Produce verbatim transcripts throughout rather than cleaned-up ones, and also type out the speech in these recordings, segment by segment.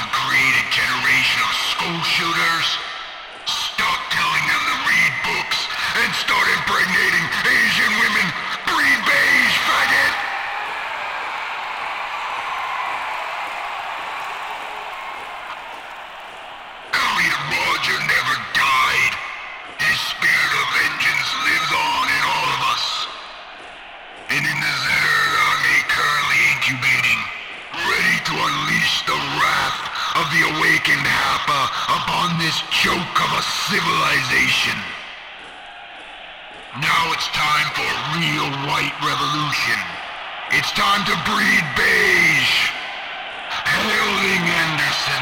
create a generation of school shooters? Stop telling them to read books and start impregnating Asian women. Breed beige, faggot! Elliot Roger never died. His spirit of vengeance lives on in all of us. And in the Zed army currently incubating, ready to unleash the wrath of the awakened Happa upon this joke of a civilization. Now it's time for a real white revolution. It's time to breed beige. Hailing Anderson.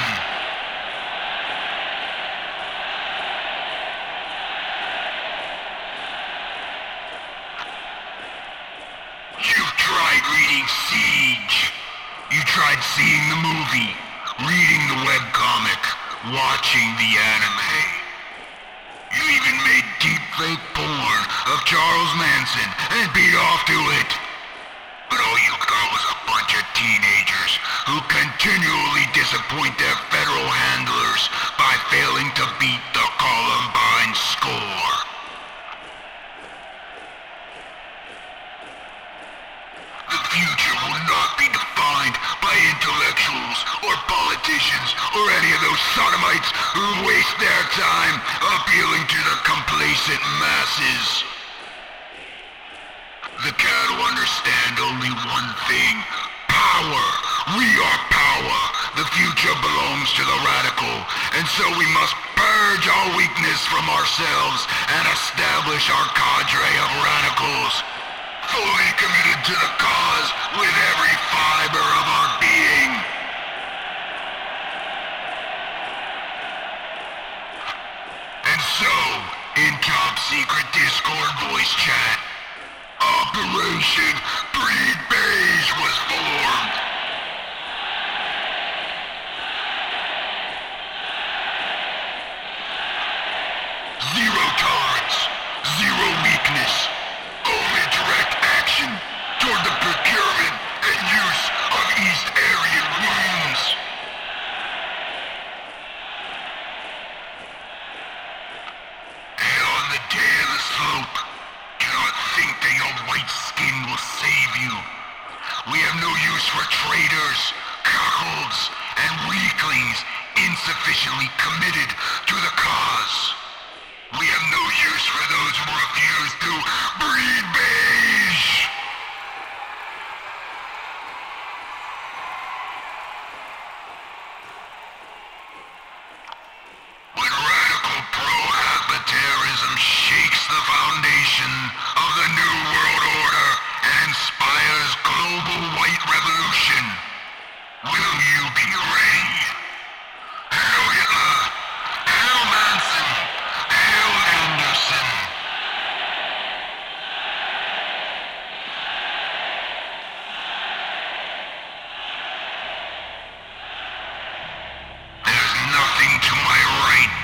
You've tried reading Siege. You tried seeing the movie, reading the webcomic, watching the anime. You even made deepfake porn of Charles Manson and beat off to it. But all you got was a bunch of teenagers who continually disappoint their federal handlers by failing to beat the Columbine score. The future will not be defined by intellectuals or politicians or any of those sodomites who waste their time appealing to the complacent masses. The cattle understand only one thing. Power. We are power. The future belongs to the radical, and so we must purge our weakness from ourselves and establish our cadre of radicals. Fully committed to the cause with every fiber of our being. And so, in top secret Discord voice chat, Operation Breed Beige was formed. Zero tolerance, zero weakness. Only direct action toward the procurement and use of East Aryan wounds. And on the day of the slope, do not think that your white skin will save you. We have no use for traitors, cuckolds, and weaklings insufficiently committed to the cause. We have no use for those who refuse to breed beige! When radical pro-habitarism shakes the foundation of the New World Order and inspires global white revolution, will you be ready? Hail Hitler! Hail Manson! Hail Anderson! There's nothing to my right